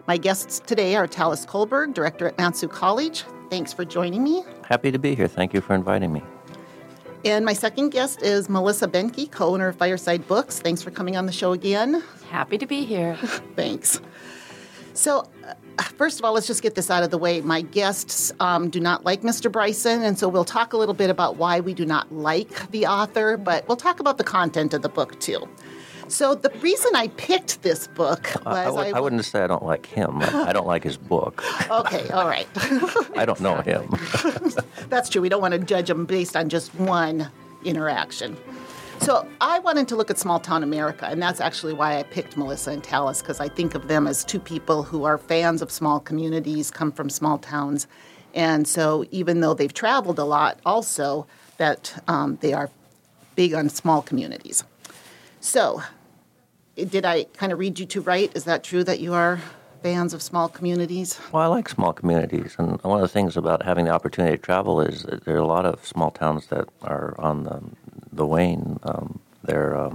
My guests today are Talis Kohlberg, director at Mat-Su College. Thanks for joining me. Happy to be here. Thank you for inviting me. And my second guest is Melissa Benke, co-owner of Fireside Books. Thanks for coming on the show again. Happy to be here. Thanks. So, first of all, let's just get this out of the way. My guests do not like Mr. Bryson, and so we'll talk a little bit about why we do not like the author, but we'll talk about the content of the book, too. So the reason I picked this book was I wouldn't say I don't like him. I don't like his book. Okay, all right. I don't know him. That's true. We don't want to judge him based on just one interaction. So I wanted to look at small-town America, and that's actually why I picked Melissa and Talis, because I think of them as two people who are fans of small communities, come from small towns. And so even though they've traveled a lot also, that they are big on small communities. So did I kind of read you two right? Is that true that you are fans of small communities? Well, I like small communities, and one of the things about having the opportunity to travel is that there are a lot of small towns that are on the wane. They're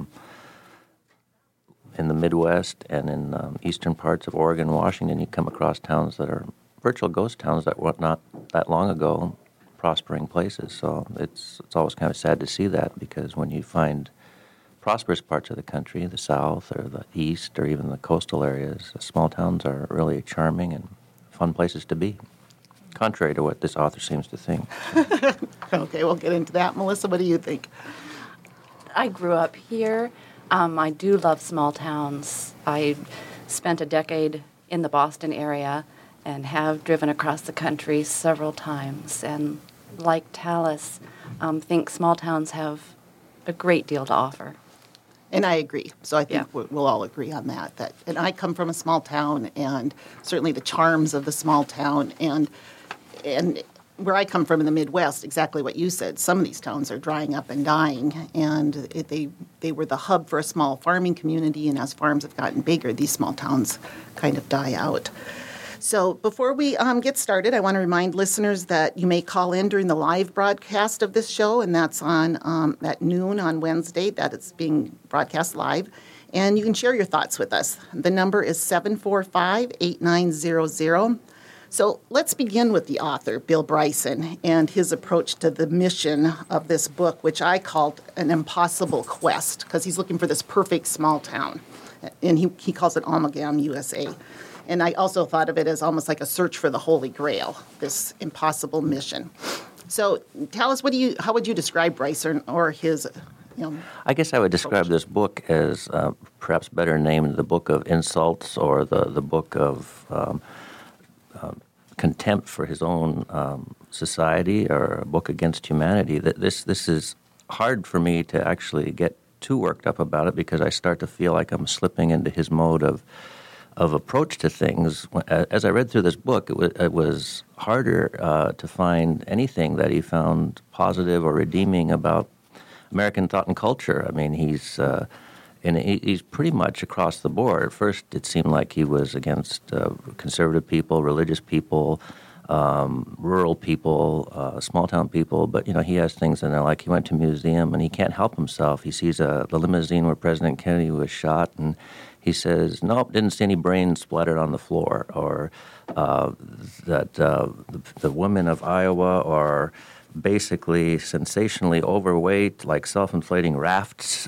in the Midwest and in eastern parts of Oregon, Washington. You come across towns that are virtual ghost towns that were not that long ago prospering places. So it's always kind of sad to see that, because when you find prosperous parts of the country, the South or the East or even the coastal areas, small towns are really charming and fun places to be, contrary to what this author seems to think. Okay, we'll get into that. Melissa, what do you think? I grew up here. I do love small towns. I spent a decade in the Boston area and have driven across the country several times. And like Talis, think small towns have a great deal to offer. And I agree. So I think we'll all agree on that. And I come from a small town, and certainly the charms of the small town, and where I come from in the Midwest, exactly what you said. Some of these towns are drying up and dying, and they were the hub for a small farming community. And as farms have gotten bigger, these small towns kind of die out. So before we get started, I want to remind listeners that you may call in during the live broadcast of this show, and that's on at noon on Wednesday, that it's being broadcast live. And you can share your thoughts with us. The number is 745-8900. So let's begin with the author, Bill Bryson, and his approach to the mission of this book, which I called an impossible quest, because he's looking for this perfect small town. And he calls it Amalgam, USA. And I also thought of it as almost like a search for the Holy Grail, this impossible mission. So, Talis, how would you describe Bryson or his, I guess I would describe this book as perhaps better named the Book of Insults, or the Book of Contempt for his own society, or a book against humanity. This is hard for me to actually get too worked up about it, because I start to feel like I'm slipping into his mode of approach to things. As I read through this book, it was harder to find anything that he found positive or redeeming about American thought and culture. I mean, he's pretty much across the board. At first, it seemed like he was against conservative people, religious people, rural people, small-town people. But, he has things in there, like he went to a museum and he can't help himself. He sees the limousine where President Kennedy was shot, and he says, nope, didn't see any brains splattered on the floor, or that the women of Iowa are basically sensationally overweight, like self-inflating rafts.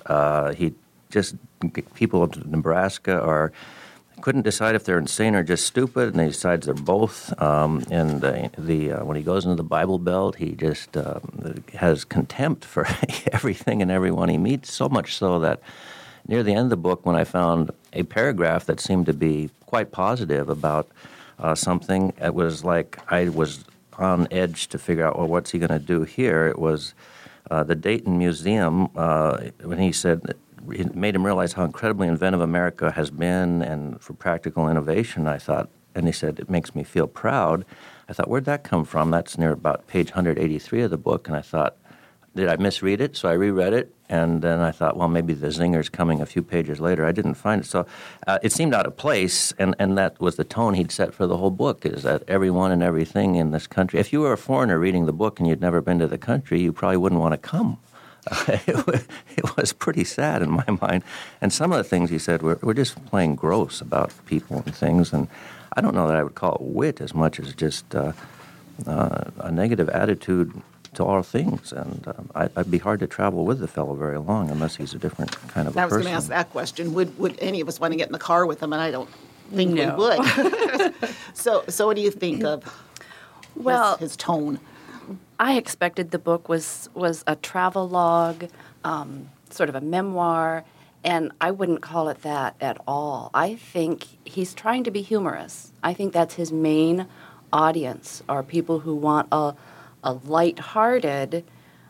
People of Nebraska couldn't decide if they're insane or just stupid, and he decides they're both. When he goes into the Bible Belt, he just has contempt for everything and everyone he meets, so much so that near the end of the book, when I found a paragraph that seemed to be quite positive about something, it was like I was on edge to figure out, well, what's he going to do here? It was the Dayton Museum, when he said, it made him realize how incredibly inventive America has been, and for practical innovation, I thought, and he said, it makes me feel proud. I thought, where'd that come from? That's near about page 183 of the book, and I thought, did I misread it? So I reread it, and then I thought, well, maybe the zinger's coming a few pages later. I didn't find it. So it seemed out of place, and that was the tone he'd set for the whole book, is that everyone and everything in this country, if you were a foreigner reading the book and you'd never been to the country, you probably wouldn't want to come. it was pretty sad in my mind. And some of the things he said were just plain gross about people and things. And I don't know that I would call it wit as much as just a negative attitude to all things. And I'd be hard to travel with the fellow very long unless he's a different kind of a person. I was going to ask that question. Would any of us want to get in the car with him? And I don't think we No. would. So what do you think of his tone? I expected the book was a travel log, sort of a memoir, and I wouldn't call it that at all. I think he's trying to be humorous. I think that's his main audience, are people who want a lighthearted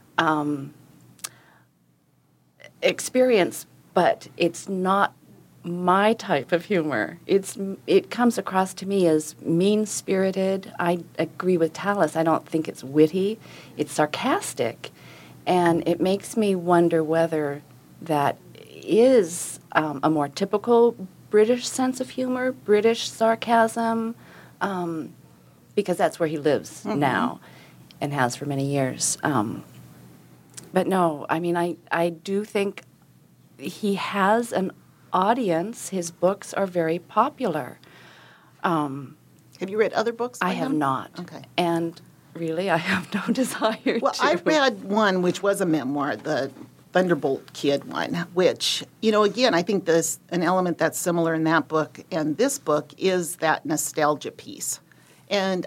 experience, but it's not my type of humor. It comes across to me as mean-spirited. I agree with Tallis. I don't think it's witty. It's sarcastic, and it makes me wonder whether that is a more typical British sense of humor, British sarcasm, because that's where he lives now and has for many years. But no, I mean, I do think he has an audience. His books are very popular. Have you read other books by I have him? not. Okay. And really, I have no desire Well, to. I read one which was a memoir, the Thunderbolt Kid one, which, again, I think an element that's similar in that book and this book is that nostalgia piece. And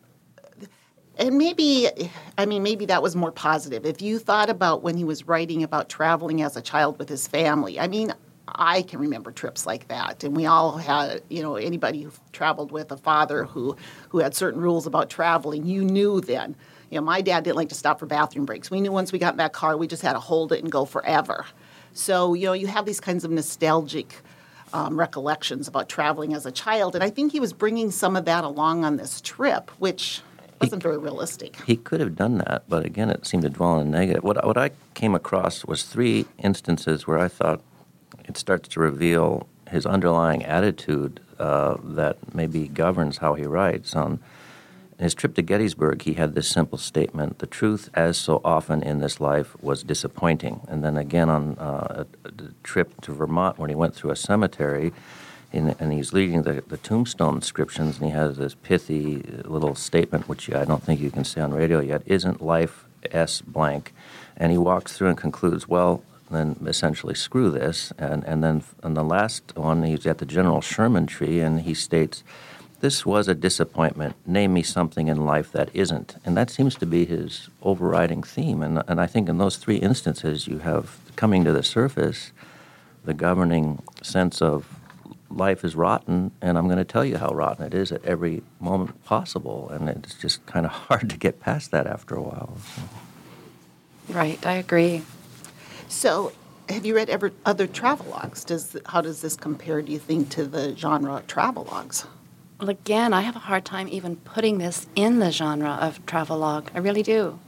maybe that was more positive. If you thought about when he was writing about traveling as a child with his family, I can remember trips like that. And we all had, anybody who traveled with a father who had certain rules about traveling, you knew then. My dad didn't like to stop for bathroom breaks. We knew once we got in that car, we just had to hold it and go forever. So, you have these kinds of nostalgic recollections about traveling as a child. And I think he was bringing some of that along on this trip, which wasn't very realistic. He could have done that, but again, it seemed to dwell on the negative. What I came across was 3 instances where I thought it starts to reveal his underlying attitude that maybe governs how he writes. On his trip to Gettysburg, he had this simple statement: "The truth, as so often in this life, was disappointing." And then again on a trip to Vermont, when he went through a cemetery, and he's reading the tombstone inscriptions, and he has this pithy little statement, which I don't think you can say on radio yet: "Isn't life S blank?" And he walks through and concludes, well, then essentially screw this. And then on the last one, he's at the General Sherman tree, and he states, "This was a disappointment. Name me something in life that isn't." And that seems to be his overriding theme. And I think in those 3 instances, you have coming to the surface the governing sense of life is rotten, and I'm going to tell you how rotten it is at every moment possible. And it's just kind of hard to get past that after a while. So. Right, I agree. So, have you read other travelogues? How does this compare, do you think, to the genre of travelogues? Well, again, I have a hard time even putting this in the genre of travelogue. I really do.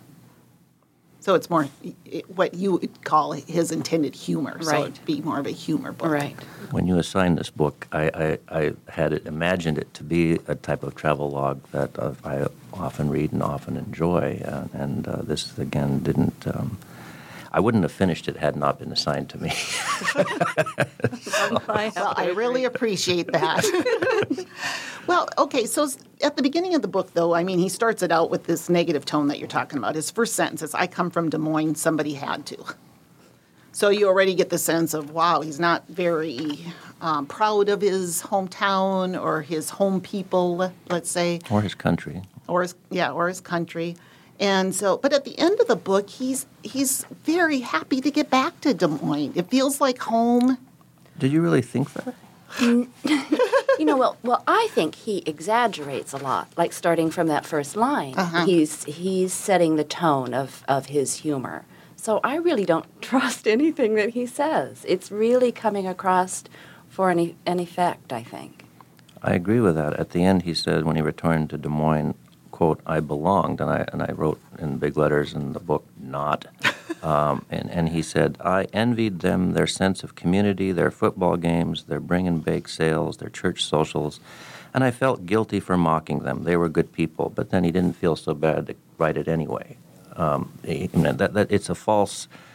So it's more what you would call his intended humor. Right. So it'd be more of a humor book. Right. When you assigned this book, I had imagined it to be a type of travelogue that I often read and often enjoy. And this, again, didn't... I wouldn't have finished it had not been assigned to me. Well, I really appreciate that. Well, okay, so at the beginning of the book, though, he starts it out with this negative tone that you're talking about. His first sentence is, "I come from Des Moines, somebody had to." So you already get the sense of, wow, he's not very proud of his hometown or his home people, let's say. Or his country. Or his country. And so, but at the end of the book, he's very happy to get back to Des Moines. It feels like home. Did you really think that? Well, I think he exaggerates a lot. Like starting from that first line, he's setting the tone of his humor. So I really don't trust anything that he says. It's really coming across for an effect, I think. I agree with that. At the end, he said when he returned to Des Moines, quote, "I belonged," and I wrote in big letters in the book, "not." And he said, "I envied them, their sense of community, their football games, their bring and bake sales, their church socials, and I felt guilty for mocking them. They were good people." But then he didn't feel so bad to write it anyway. It's a false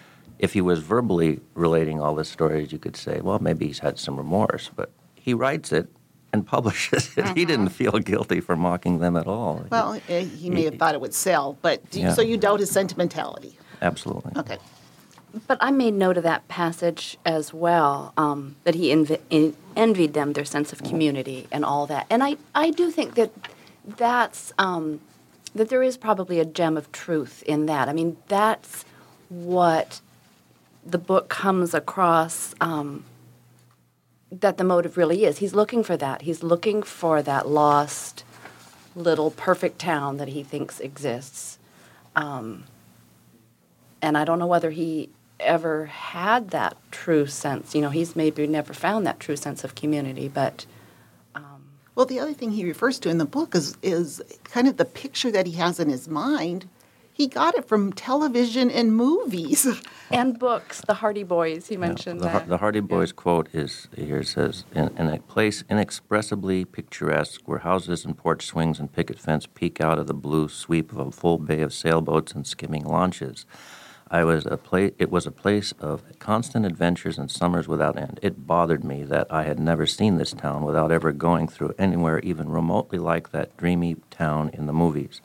if he was verbally relating all the stories, you could say, well, maybe he's had some remorse, but he writes it and publishes it. He didn't feel guilty for mocking them at all. Well, he may have thought it would sell, but so you doubt his sentimentality? Absolutely. Okay. But I made note of that passage as well, that he envied them, their sense of community and all that. And I do think that that's, that there is probably a gem of truth in that. I mean, that's what the book comes across, that the motive really is. He's looking for that. He's looking for that lost little perfect town that he thinks exists. And I don't know whether he ever had that true sense. You know, he's maybe never found that true sense of community, but... Well, the other thing he refers to in the book is kind of the picture that he has in his mind. He got it from television and movies. And books, the Hardy Boys, he mentioned that. The Hardy Boys quote is, here it says, in a place inexpressibly picturesque where houses and porch swings and picket fence peek out of the blue sweep of a full bay of sailboats and skimming launches. It was a place of constant adventures and summers without end. It bothered me that I had never seen this town without ever going through anywhere even remotely like that dreamy town in the movies.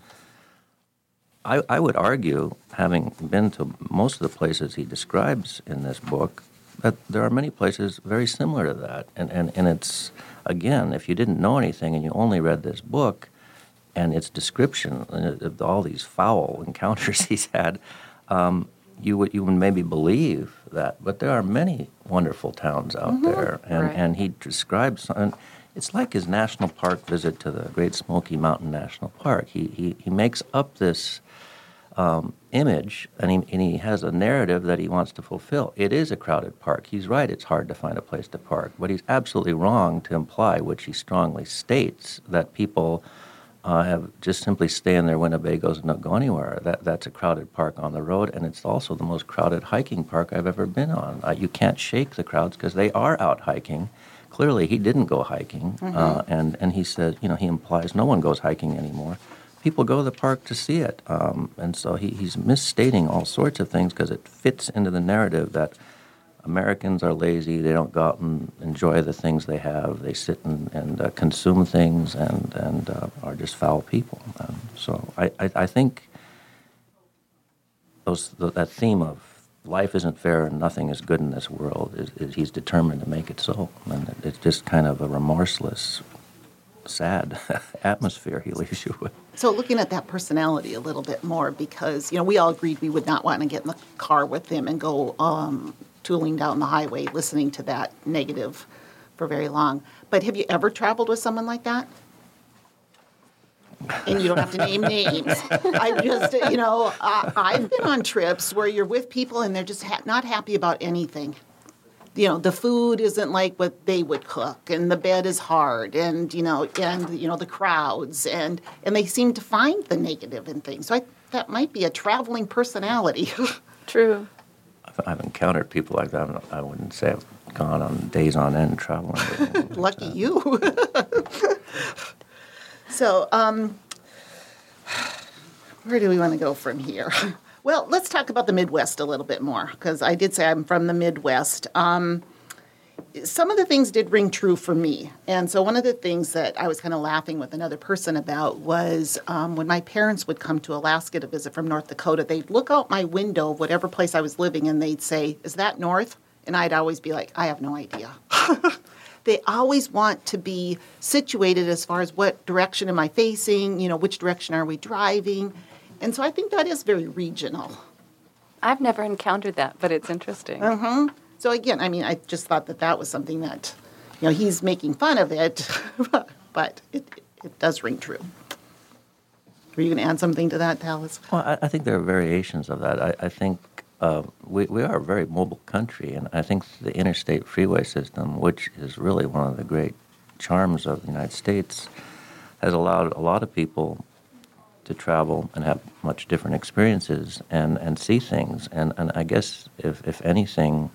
I would argue, having been to most of the places he describes in this book, that there are many places very similar to that. And it's, again, if you didn't know anything and you only read this book and its description of all these foul encounters he's had, you would maybe believe that. But there are many wonderful towns out there. And he describes, and it's like his national park visit to the Great Smoky Mountain National Park. He makes up this image, and he has a narrative that he wants to fulfill. It is a crowded park. He's right, it's hard to find a place to park, but he's absolutely wrong to imply, which he strongly states, that people have just simply stay in their Winnebagos and don't go anywhere. That's a crowded park on the road, and it's also the most crowded hiking park I've ever been on. You can't shake the crowds because they are out hiking. Clearly, he didn't go hiking, and he says, he implies no one goes hiking anymore. People go to the park to see it, and so he's misstating all sorts of things because it fits into the narrative that Americans are lazy, they don't go out and enjoy the things they have, they sit and consume things and are just foul people. So I think that theme of life isn't fair and nothing is good in this world is he's determined to make it so, and it's just kind of a remorseless, sad atmosphere he leaves you with. So looking at that personality a little bit more, because, we all agreed we would not want to get in the car with him and go tooling down the highway listening to that negative for very long. But have you ever traveled with someone like that? And you don't have to name names. I just, I've been on trips where you're with people and they're just not happy about anything. The food isn't like what they would cook, and the bed is hard, and the crowds, and they seem to find the negative in things. So that might be a traveling personality. True. I've encountered people like that. I wouldn't say I've gone on days on end traveling. Lucky you. So, where do we want to go from here? Well, let's talk about the Midwest a little bit more, because I did say I'm from the Midwest. Some of the things did ring true for me. And so one of the things that I was kind of laughing with another person about was when my parents would come to Alaska to visit from North Dakota, they'd look out my window of whatever place I was living, and they'd say, "Is that north?" And I'd always be like, "I have no idea." They always want to be situated as far as what direction am I facing, which direction are we driving. And so I think that is very regional. I've never encountered that, but it's interesting. So again, I just thought that was something that, he's making fun of it, but it does ring true. Are you going to add something to that, Dallas? Well, I think there are variations of that. I think we are a very mobile country, and I think the interstate freeway system, which is really one of the great charms of the United States, has allowed a lot of people to travel and have much different experiences and see things. And I guess if anything,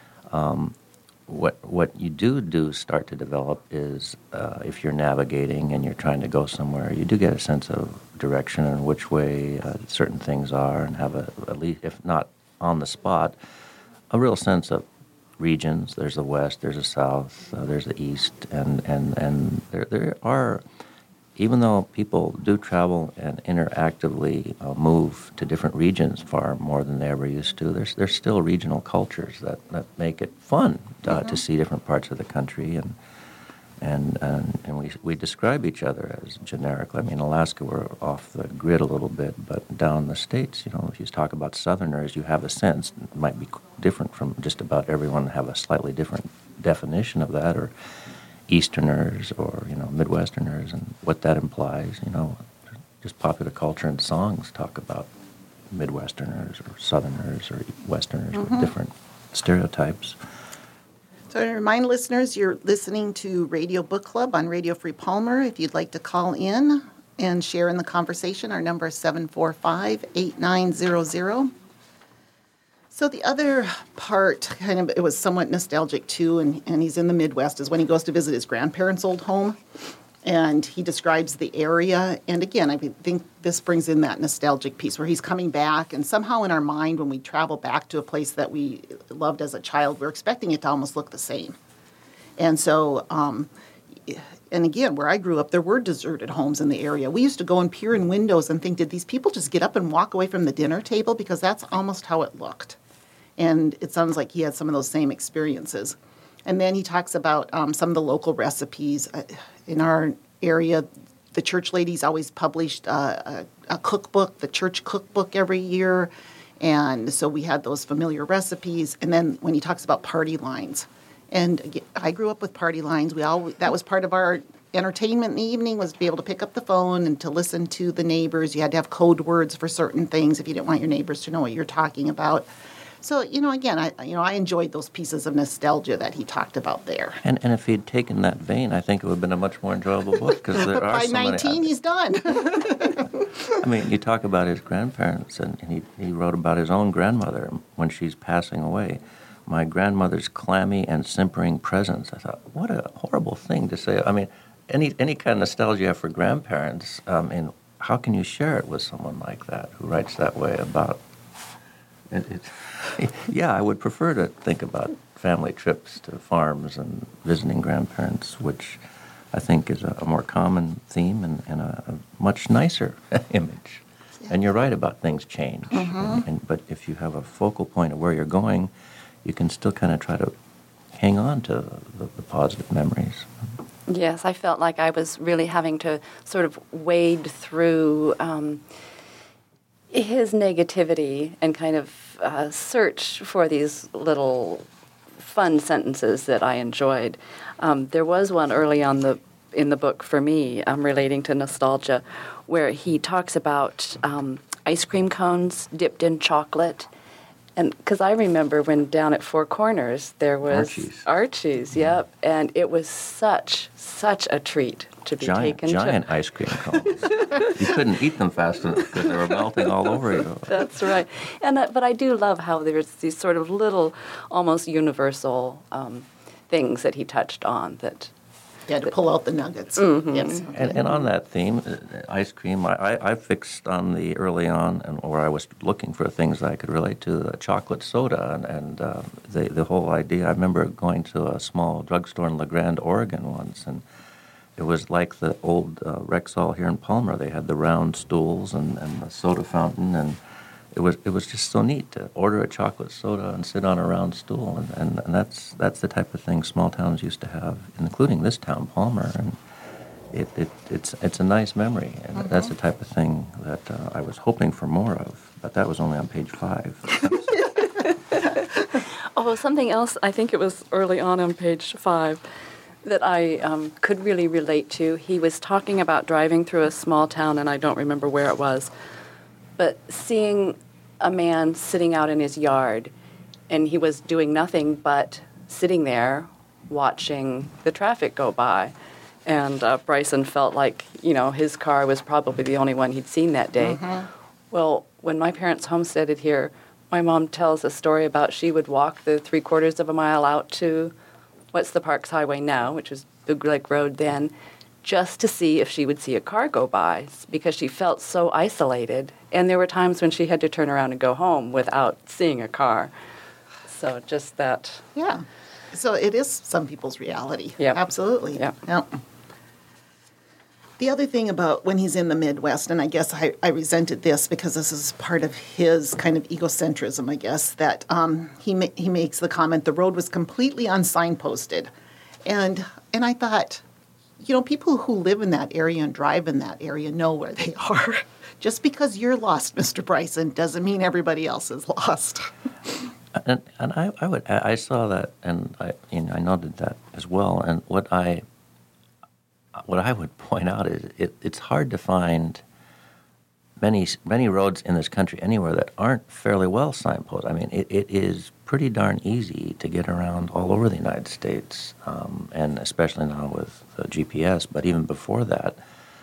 what you do start to develop is if you're navigating and you're trying to go somewhere, you do get a sense of direction and which way certain things are, and have at least, if not on the spot, a real sense of regions. There's the West, there's the South, there's the East, and there are, even though people do travel and interactively move to different regions far more than they ever used to, there's still regional cultures that make it fun to see different parts of the country, and we describe each other as generically. I mean, Alaska, we're off the grid a little bit, but down in the States, if you talk about Southerners, you have a sense. It might be different from just about everyone, have a slightly different definition of that, or Easterners or, Midwesterners, and what that implies. Just popular culture and songs talk about Midwesterners or Southerners or Westerners with different stereotypes. So I remind listeners, you're listening to Radio Book Club on Radio Free Palmer. If you'd like to call in and share in the conversation, our number is 745-8900. So the other part, it was somewhat nostalgic too, and he's in the Midwest, is when he goes to visit his grandparents' old home, and he describes the area. And again, I think this brings in that nostalgic piece where he's coming back, and somehow in our mind, when we travel back to a place that we loved as a child, we're expecting it to almost look the same. And so, and again, where I grew up, there were deserted homes in the area. We used to go and peer in windows and think, did these people just get up and walk away from the dinner table? Because that's almost how it looked. And it sounds like he had some of those same experiences. And then he talks about some of the local recipes. In our area, the church ladies always published a cookbook, the church cookbook every year. And so we had those familiar recipes. And then when he talks about party lines, and I grew up with party lines. That was part of our entertainment in the evening, was to be able to pick up the phone and to listen to the neighbors. You had to have code words for certain things if you didn't want your neighbors to know what you're talking about. So, again, I enjoyed those pieces of nostalgia that he talked about there. And if he'd taken that vein, I think it would have been a much more enjoyable book, because there are by so 19, many. He's done. I mean, you talk about his grandparents, and he wrote about his own grandmother when she's passing away. My grandmother's clammy and simpering presence. I thought, what a horrible thing to say. I mean, any kind of nostalgia you have for grandparents, and how can you share it with someone like that who writes that way about it? Yeah, I would prefer to think about family trips to farms and visiting grandparents, which I think is a more common theme and a much nicer image. Yeah. And you're right about things change. But if you have a focal point of where you're going, you can still kind of try to hang on to the positive memories. Yes, I felt like I was really having to sort of wade through his negativity and kind of search for these little fun sentences that I enjoyed. There was one early on in the book for me relating to nostalgia, where he talks about ice cream cones dipped in chocolate. And because I remember when down at Four Corners there was Archie's, yep, and it was such a treat to be taken to. Giant ice cream cones. You couldn't eat them fast enough because they were melting all over you. That's right. But I do love how there's these sort of little, almost universal things that he touched on that. Yeah, to pull out the nuggets. Mm-hmm. Yes. And on that theme, ice cream, I fixed on the early on, and where I was looking for things I could relate to, chocolate soda, and the whole idea. I remember going to a small drugstore in La Grande, Oregon once, and it was like the old Rexall here in Palmer. They had the round stools and the soda fountain, and it was just so neat to order a chocolate soda and sit on a round stool, and that's the type of thing small towns used to have, including this town, Palmer, and it's a nice memory, and that's the type of thing that I was hoping for more of, but that was only on page 5. Oh, something else, I think it was early on page 5, that I could really relate to. He was talking about driving through a small town, and I don't remember where it was, but seeing a man sitting out in his yard, and he was doing nothing but sitting there watching the traffic go by. And Bryson felt like, his car was probably the only one he'd seen that day. Mm-hmm. Well, when my parents homesteaded here, my mom tells a story about she would walk the 3/4 of a mile out to what's the Parks Highway now, which was Big Lake Road then, just to see if she would see a car go by, because she felt so isolated. And there were times when she had to turn around and go home without seeing a car. So just that. Yeah. So it is some people's reality. Yep. Absolutely. Yep. Yep. The other thing about when he's in the Midwest, and I guess I resented this because this is part of his kind of egocentrism, I guess, that he makes the comment, the road was completely unsignposted. And I thought, people who live in that area and drive in that area know where they are. Just because you're lost, Mr. Bryson, doesn't mean everybody else is lost. And I saw that, and I noted that as well. And what I would point out is it's hard to find many roads in this country anywhere that aren't fairly well signposted. I mean, it is pretty darn easy to get around all over the United States, and especially now with GPS. But even before that,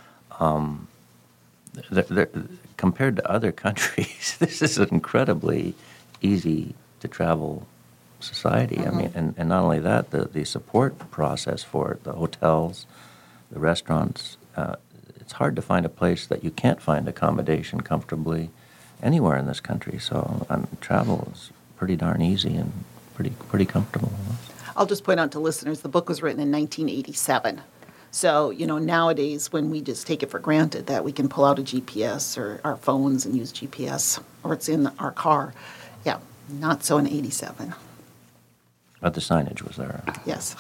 compared to other countries, this is an incredibly easy to travel society. I mean, and not only that, the support process for it, the hotels, the restaurants, it's hard to find a place that you can't find accommodation comfortably anywhere in this country. So travel is pretty darn easy and pretty comfortable. I'll just point out to listeners, the book was written in 1987. So, nowadays when we just take it for granted that we can pull out a GPS or our phones and use GPS, or it's in our car. Yeah, not so in 87. But the signage was there. Yes.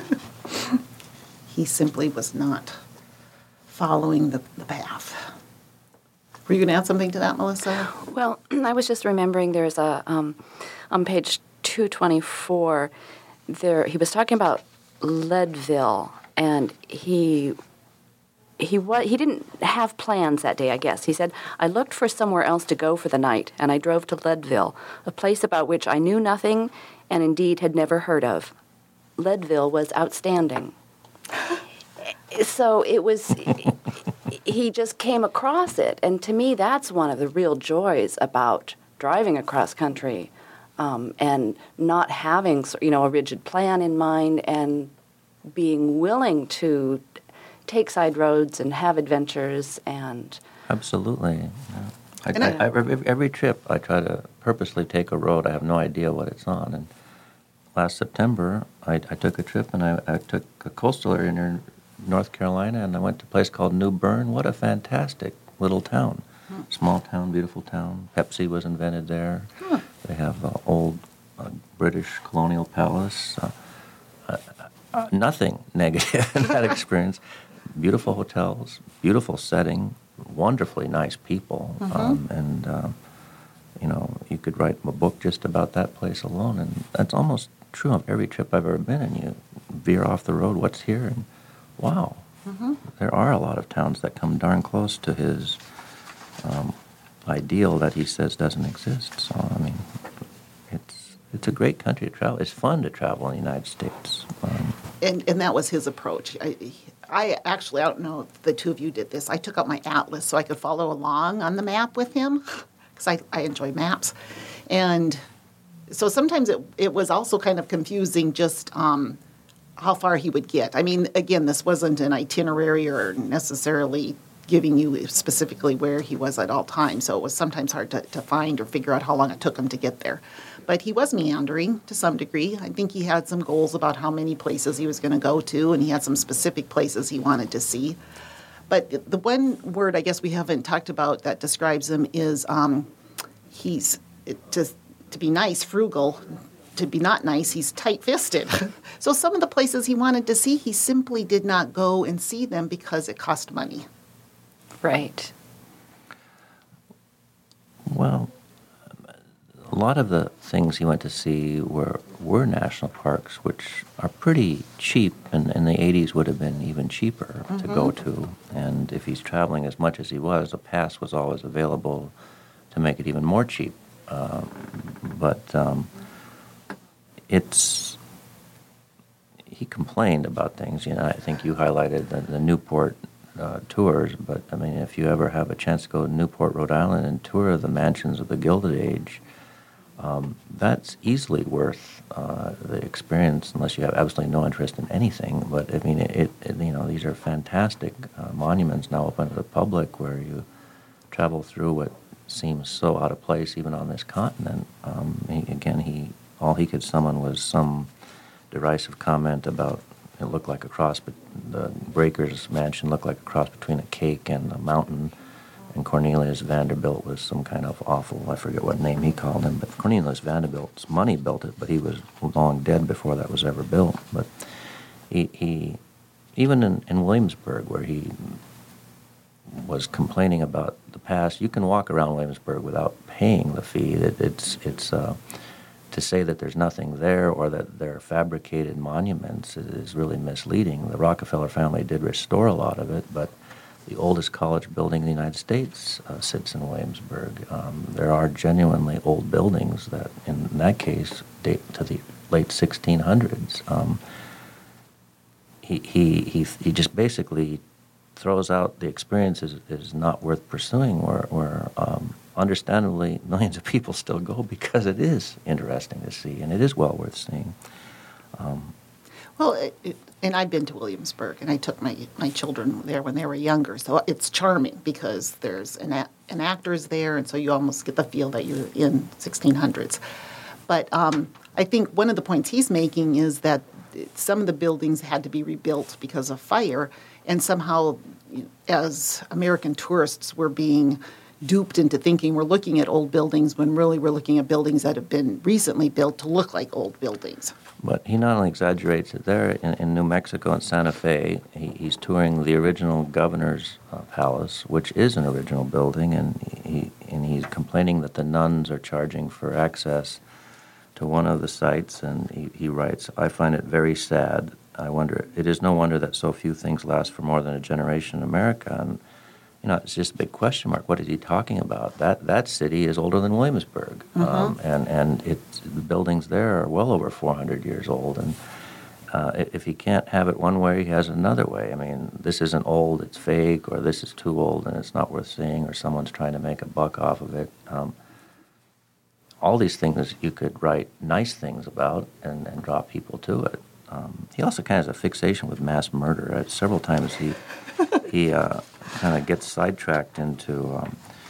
He simply was not following the path. Were you going to add something to that, Melissa? Well, I was just remembering there's on page 224, he was talking about Leadville, and he didn't have plans that day, I guess. He said, I looked for somewhere else to go for the night, and I drove to Leadville, a place about which I knew nothing and indeed had never heard of. Leadville was outstanding. So it was, he just came across it. And to me, that's one of the real joys about driving across country, and not having, a rigid plan in mind and being willing to take side roads and have adventures. And absolutely. Yeah. Every trip I try to purposely take a road. I have no idea what it's on. And last September, I took a trip, and I took a coastal area near North Carolina, and I went to a place called New Bern. What a fantastic little town. Small town, beautiful town. Pepsi was invented there. They have the old British colonial palace. Nothing negative in that experience. Beautiful hotels, beautiful setting, wonderfully nice people, and you could write a book just about that place alone. And that's almost true of every trip I've ever been in. You veer off the road, what's here, and wow, there are a lot of towns that come darn close to his ideal that he says doesn't exist. So I mean, it's a great country to travel. It's fun to travel in the United States. And that was his approach. I don't know if the two of you did this. I took out my atlas so I could follow along on the map with him, because I enjoy maps. And so sometimes it was also kind of confusing just how far he would get. I mean, again, this wasn't an itinerary or necessarily giving you specifically where he was at all times, so it was sometimes hard to find or figure out how long it took him to get there. But he was meandering to some degree. I think he had some goals about how many places he was going to go to, and he had some specific places he wanted to see. But the one word I guess we haven't talked about that describes him is he's, to be nice, frugal. To be not nice, he's tight-fisted. So some of the places he wanted to see, he simply did not go and see them because it cost money. Right. Well, a lot of the things he went to see were national parks, which are pretty cheap, and in the 80s would have been even cheaper to go to. And if he's traveling as much as he was, a pass was always available to make it even more cheap. He complained about things. I think you highlighted the Newport tours, but I mean, if you ever have a chance to go to Newport, Rhode Island, and tour the mansions of the Gilded Age, that's easily worth the experience, unless you have absolutely no interest in anything. But I mean, these are fantastic monuments now open to the public, where you travel through what seems so out of place even on this continent. He all he could summon was some derisive comment about it looked like a cross, but the Breakers mansion looked like a cross between a cake and a mountain, and Cornelius Vanderbilt was some kind of awful, I forget what name he called him, but Cornelius Vanderbilt's money built it, but he was long dead before that was ever built. But he even in Williamsburg, where he was complaining about the past, you can walk around Williamsburg without paying the fee. It's to say that there's nothing there or that they're fabricated monuments is really misleading. The Rockefeller family did restore a lot of it, but the oldest college building in the United States sits in Williamsburg. There are genuinely old buildings that, in that case, date to the late 1600s. He just basically throws out the experience is not worth pursuing, where understandably millions of people still go because it is interesting to see and it is well worth seeing. And I've been to Williamsburg, and I took my children there when they were younger, so it's charming because there's an actor's there, and so you almost get the feel that you're in 1600s. But I think one of the points he's making is that some of the buildings had to be rebuilt because of fire, and somehow, as American tourists, we're being duped into thinking we're looking at old buildings when really we're looking at buildings that have been recently built to look like old buildings. But he not only exaggerates it there, in New Mexico and Santa Fe, he's touring the original governor's palace, which is an original building, and he's complaining that the nuns are charging for access to one of the sites, and he writes, "I find it very sad. It is no wonder that so few things last for more than a generation in America." And it's just a big question mark. What is he talking about? That city is older than Williamsburg, and the buildings there are well over 400 years old. And if he can't have it one way, he has it another way. I mean, this isn't old; it's fake, or this is too old and it's not worth seeing, or someone's trying to make a buck off of it. All these things you could write nice things about and draw people to it. He also kind of has a fixation with mass murder. Several times he kind of gets sidetracked into,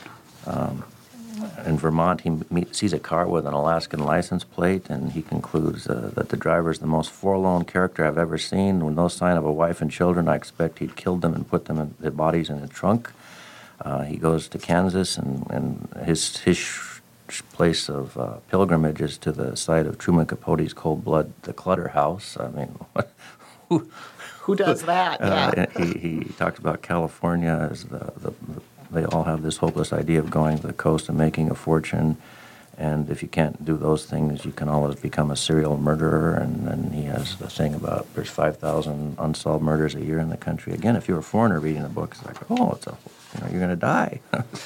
in Vermont, he sees a car with an Alaskan license plate, and he concludes that the driver is the most forlorn character I've ever seen. With no sign of a wife and children, I expect he'd killed them and put their bodies in a trunk. He goes to Kansas, and his place of pilgrimage is to the site of Truman Capote's Cold Blood, the Clutter House. I mean, who does that? Yeah. He talks about California as they all have this hopeless idea of going to the coast and making a fortune, and if you can't do those things, you can always become a serial murderer. And he has the thing about there's 5,000 unsolved murders a year in the country. Again, if you're a foreigner reading the book, it's like, you're going to die.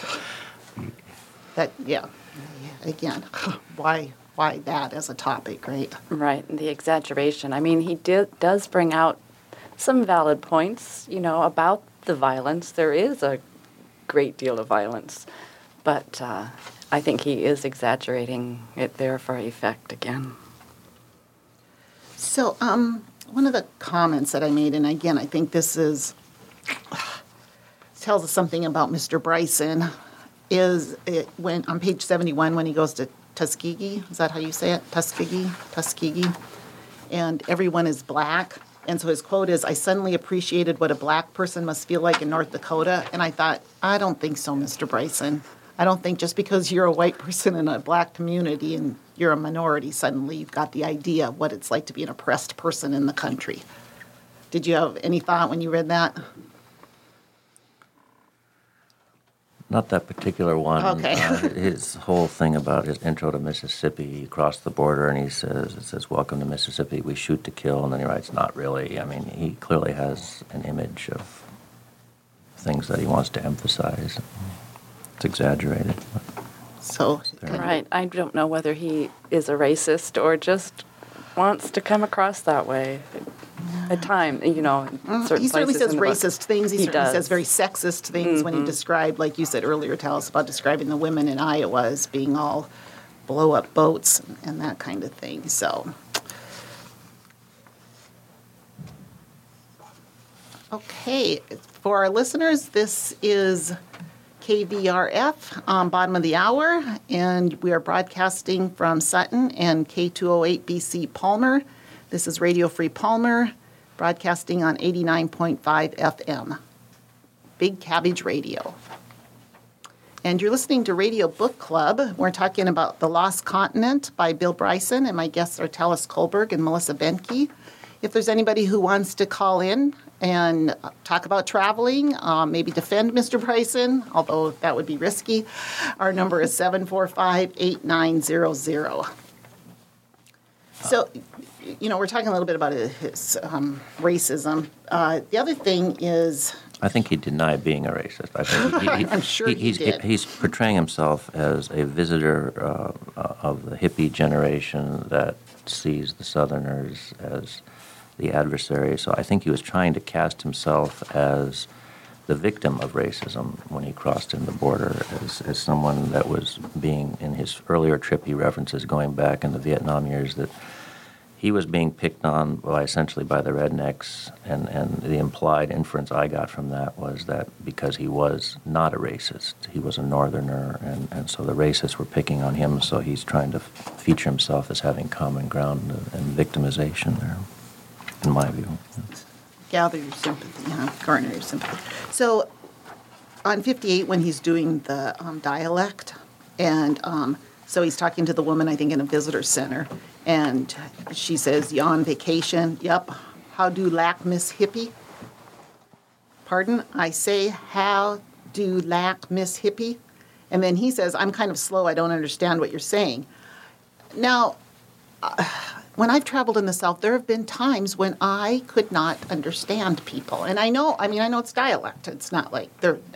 Again, why that as a topic, right? Right, and the exaggeration. I mean, he does bring out some valid points, about the violence. There is a great deal of violence, but I think he is exaggerating it there for effect again. So, one of the comments that I made, and again, I think this tells us something about Mr. Bryson, is when on page 71 when he goes to Tuskegee, is that how you say it? Tuskegee, and everyone is black. And so his quote is, "I suddenly appreciated what a black person must feel like in North Dakota." And I thought, I don't think so, Mr. Bryson. I don't think just because you're a white person in a black community and you're a minority, suddenly you've got the idea of what it's like to be an oppressed person in the country. Did you have any thought when you read that? Not that particular one. Okay. His whole thing about his intro to Mississippi, he crossed the border and it says, "Welcome to Mississippi, we shoot to kill," and then he writes, "Not really." I mean, he clearly has an image of things that he wants to emphasize. It's exaggerated. So, Right. I don't know whether he is a racist or just wants to come across that way. At times, he certainly says racist things. He certainly says very sexist things when he described, like you said earlier, tell us about describing the women in Iowa as being all blow-up boats and that kind of thing. So, okay, for our listeners, this is KVRF, bottom of the hour, and we are broadcasting from Sutton and K208 BC Palmer. This is Radio Free Palmer, broadcasting on 89.5 FM. Big Cabbage Radio. And you're listening to Radio Book Club. We're talking about The Lost Continent by Bill Bryson, and my guests are Talis Kohlberg and Melissa Benke. If there's anybody who wants to call in and talk about traveling, maybe defend Mr. Bryson, although that would be risky, our number is 745-8900. So, we're talking a little bit about his racism. The other thing is... I think he denied being a racist. I think I'm sure he did. He's portraying himself as a visitor of the hippie generation that sees the Southerners as the adversary. So I think he was trying to cast himself as the victim of racism when he crossed in the border, as someone that was being, in his earlier trip, he references going back in the Vietnam years, that he was being picked on essentially by the rednecks, and the implied inference I got from that was that because he was not a racist, he was a northerner, and so the racists were picking on him, so he's trying to feature himself as having common ground and victimization there, in my view. Gather your sympathy, garner your sympathy. So on 58, when he's doing the dialect, and so he's talking to the woman, I think, in a visitor center, and she says, "You on vacation?" "Yep." "How do lack Miss Hippie?" "Pardon?" "I say, how do lack Miss Hippie?" And then he says, "I'm kind of slow. I don't understand what you're saying." Now, when I've traveled in the South, there have been times when I could not understand people. And I know it's dialect. It's not like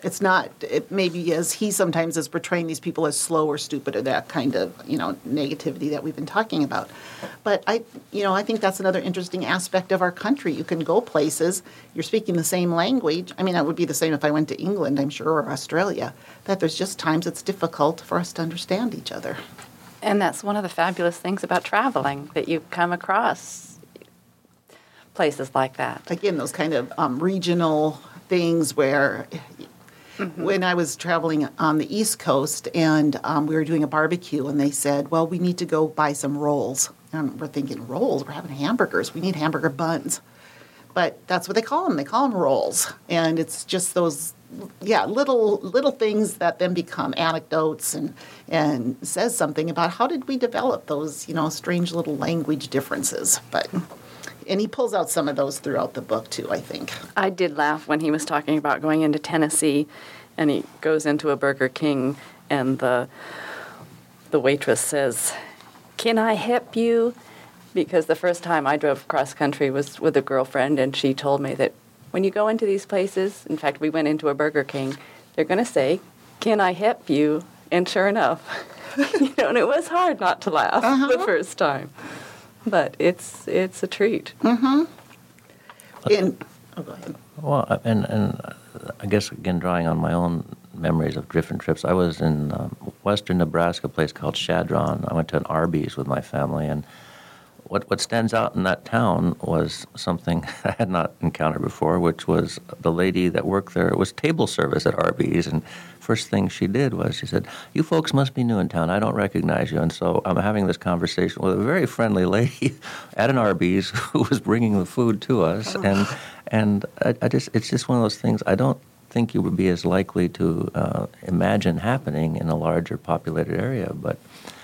it maybe as he sometimes is portraying these people as slow or stupid or that kind of, negativity that we've been talking about. But I think that's another interesting aspect of our country. You can go places, you're speaking the same language. I mean, that would be the same if I went to England, I'm sure, or Australia, that there's just times it's difficult for us to understand each other. And that's one of the fabulous things about traveling, that you come across places like that. Again, those kind of regional things where when I was traveling on the East Coast and we were doing a barbecue and they said, "Well, we need to go buy some rolls." And we're thinking, rolls? We're having hamburgers. We need hamburger buns. But that's what they call them. They call them rolls. And it's just those, little things that then become anecdotes and says something about how did we develop those, strange little language differences. And he pulls out some of those throughout the book, too, I think. I did laugh when he was talking about going into Tennessee, and he goes into a Burger King, and the waitress says, "Can I help you?" Because the first time I drove cross country was with a girlfriend, and she told me that when you go into these places, in fact, we went into a Burger King, they're going to say, "Can I help you?" And sure enough, and it was hard not to laugh the first time. But it's a treat. Mm-hmm. Go ahead. Well, and I guess, again, drawing on my own memories of different trips, I was in western Nebraska, a place called Shadron. I went to an Arby's with my family, and what stands out in that town was something I had not encountered before, which was the lady that worked there. It was table service at Arby's, and first thing she did was she said, "You folks must be new in town. I don't recognize you." And so I'm having this conversation with a very friendly lady at an Arby's who was bringing the food to us, and it's just one of those things I don't think you would be as likely to imagine happening in a larger populated area, but.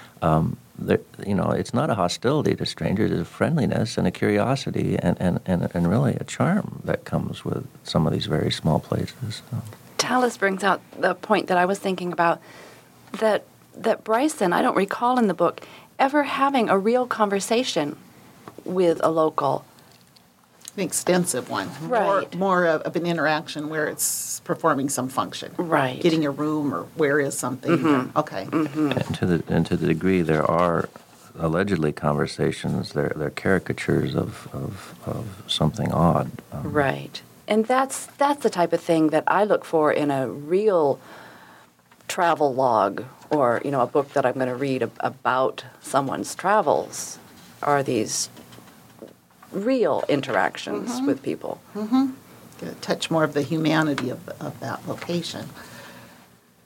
It's not a hostility to strangers. It's a friendliness and a curiosity and really a charm that comes with some of these very small places. So. Talis brings out the point that I was thinking about, that Bryson, I don't recall in the book, ever having a real conversation with a local. An extensive one. Right. More of an interaction where it's performing some function. Right. Getting a room or where is something. Mm-hmm. Okay. Mm-hmm. And to the degree there are allegedly conversations, they're caricatures of something odd. Right. And that's the type of thing that I look for in a real travel log, or a book that I'm going to read about someone's travels, are these real interactions with people. Mm-hmm. Get a touch more of the humanity of that location.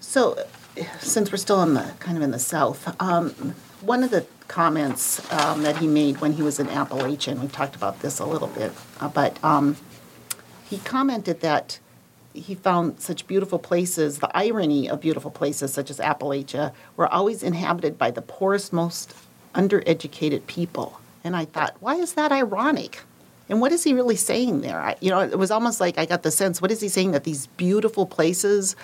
So, since we're still in the kind of in the South, one of the comments that he made when he was in Appalachia, and we've talked about this a little bit, but he commented that he found such beautiful places, the irony of beautiful places such as Appalachia, were always inhabited by the poorest, most undereducated people. And I thought, why is that ironic? And what is he really saying there? It was almost like I got the sense, what is he saying, that these beautiful places,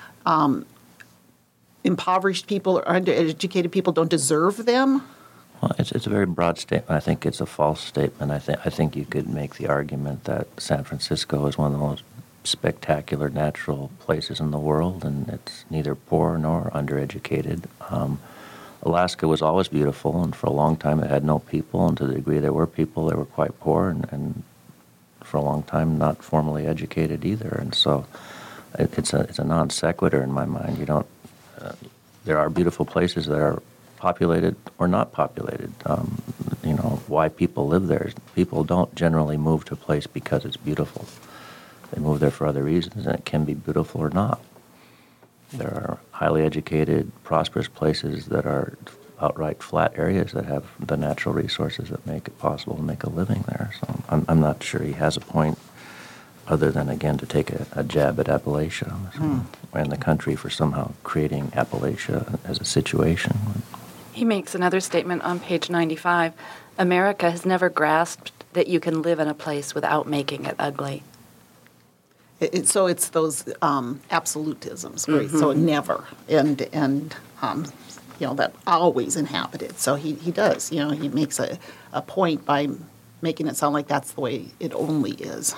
impoverished people or undereducated people don't deserve them? Well, it's a very broad statement. I think it's a false statement. I think you could make the argument that San Francisco is one of the most spectacular natural places in the world, and it's neither poor nor undereducated. Alaska was always beautiful, and for a long time it had no people, and to the degree there were people, they were quite poor, and for a long time not formally educated either. And so it's a non sequitur in my mind. You don't. There are beautiful places that are populated or not populated. Why people live there. People don't generally move to a place because it's beautiful. They move there for other reasons, and it can be beautiful or not. There are highly educated, prosperous places that are outright flat areas that have the natural resources that make it possible to make a living there. So I'm not sure he has a point other than, again, to take a jab at Appalachia and the country for somehow creating Appalachia as a situation. He makes another statement on page 95. America has never grasped that you can live in a place without making it ugly. So it's those absolutisms, right? So never and that always inhabited. So he does, he makes a point by making it sound like that's the way it only is.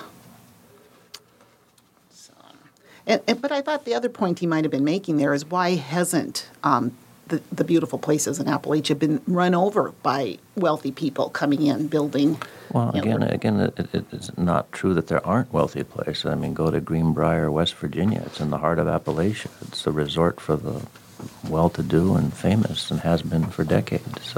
So, but I thought the other point he might have been making there is, why hasn't the beautiful places in Appalachia been run over by wealthy people coming in, building? Well, again, it's not true that there aren't wealthy places. I mean, go to Greenbrier, West Virginia. It's in the heart of Appalachia. It's a resort for the well-to-do and famous, and has been for decades.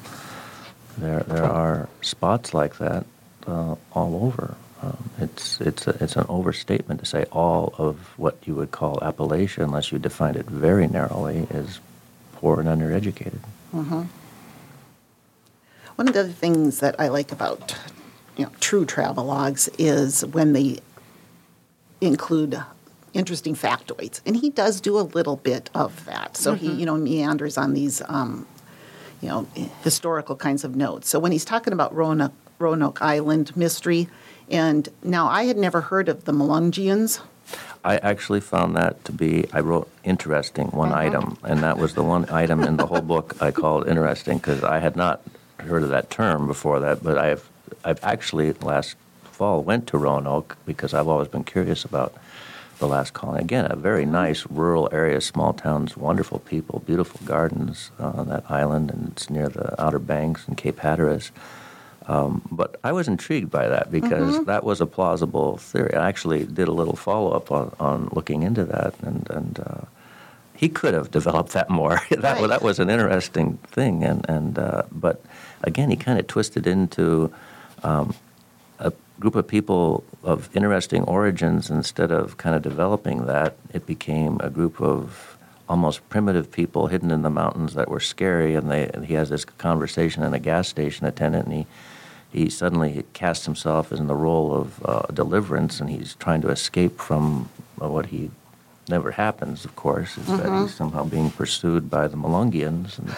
There are spots like that all over. It's an overstatement to say all of what you would call Appalachia, unless you define it very narrowly, is poor and undereducated. Mm-hmm. One of the other things that I like about true travelogues is when they include interesting factoids, and he does do a little bit of that. So he meanders on these historical kinds of notes. So when he's talking about Roanoke Island mystery, and now I had never heard of the Melungeons. I actually found that to be, I wrote interesting, one item, and that was the one item in the whole book I called interesting, because I had not heard of that term before that, but I've actually last fall went to Roanoke because I've always been curious about the last colony. Again, a very nice rural area, small towns, wonderful people, beautiful gardens on that island, and it's near the Outer Banks and Cape Hatteras. But I was intrigued by that because that was a plausible theory. I actually did a little follow-up on looking into that, and he could have developed that more. That was an interesting thing, but again, he kind of twisted into a group of people of interesting origins. Instead of kind of developing that, it became a group of almost primitive people hidden in the mountains that were scary. And he has this conversation in a gas station attendant, and he suddenly casts himself in the role of deliverance, and he's trying to escape from what he never happens, of course, is that he's somehow being pursued by the Melungeons. And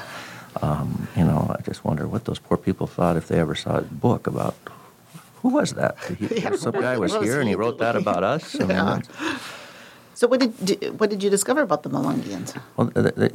I just wonder what those poor people thought if they ever saw his book about who was that? Some guy was here and he wrote that about us. I mean, so what did you discover about the Melungeons? Well,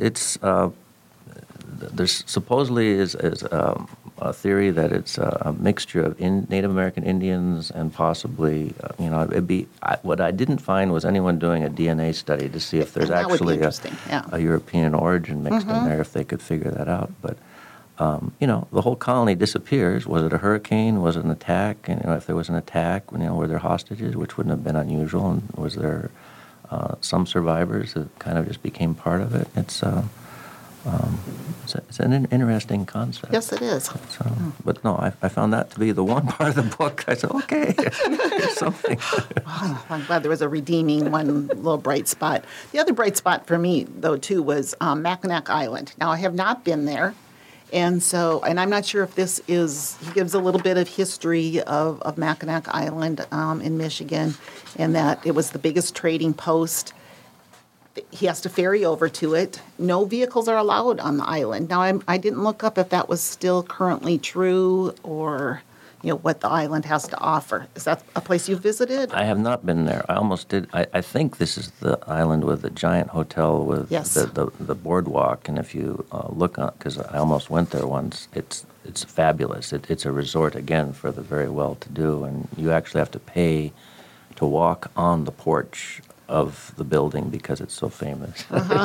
there's supposedly is a theory that it's a mixture of Native American Indians and possibly, what I didn't find was anyone doing a DNA study to see if there's actually a European origin mixed in there, if they could figure that out. But, the whole colony disappears. Was it a hurricane? Was it an attack? And if there was an attack, were there hostages, which wouldn't have been unusual? And was there some survivors that kind of just became part of it? It's It's an interesting concept. Yes, it is. So, but no, I found that to be the one part of the book. I said, okay, here's something. Well, I'm glad there was a redeeming one little bright spot. The other bright spot for me, though, too, was Mackinac Island. Now, I have not been there, and I'm not sure if this is, he gives a little bit of history of Mackinac Island in Michigan, and that it was the biggest trading post. He has to ferry over to it. No vehicles are allowed on the island. Now, I didn't look up if that was still currently true or, what the island has to offer. Is that a place you visited? I have not been there. I almost did. I think this is the island with the giant hotel with Yes. the boardwalk. And if you look on, because I almost went there once, it's fabulous. It's a resort, again, for the very well-to-do. And you actually have to pay to walk on the porch of the building because it's so famous.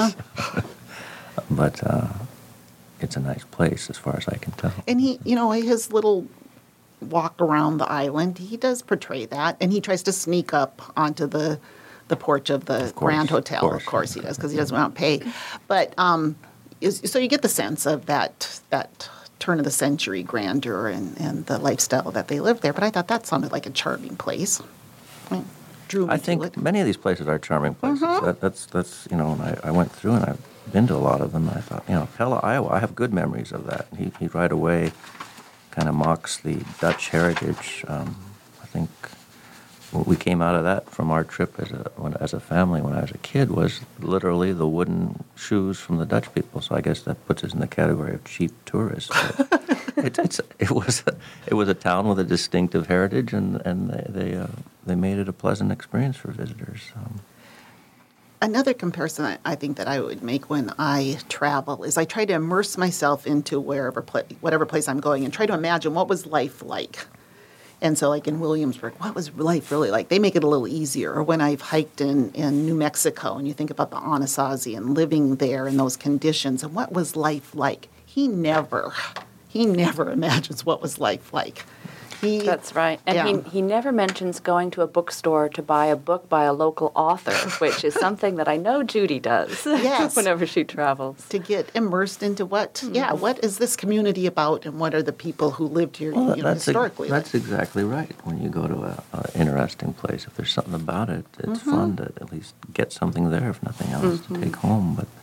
But it's a nice place as far as I can tell. And he, his little walk around the island, he does portray that. And he tries to sneak up onto the porch of the Grand Hotel. Of course he does, because he doesn't want to pay. But so you get the sense of that turn-of-the-century grandeur and the lifestyle that they live there. But I thought that sounded like a charming place. Drew me I to think it. many of these places are charming places. That's when I went through and I've been to a lot of them. And I thought, Pella, Iowa, I have good memories of that. He right away kind of mocks the Dutch heritage. I think we came out of that from our trip as a family when I was a kid was literally the wooden shoes from the Dutch people. So I guess that puts us in the category of cheap tourists. But it was a town with a distinctive heritage, and they made it a pleasant experience for visitors. Another comparison I think that I would make when I travel is I try to immerse myself into whatever place I'm going and try to imagine what was life like. And so like in Williamsburg, what was life really like? They make it a little easier. Or when I've hiked in New Mexico and you think about the Anasazi and living there in those conditions and what was life like? He never imagines what was life like. That's right. And he never mentions going to a bookstore to buy a book by a local author, which is something that I know Judy does whenever she travels. To get immersed into what is this community about and what are the people who lived here historically. That's exactly right. When you go to an interesting place, if there's something about it, it's fun to at least get something there, if nothing else, to take home. But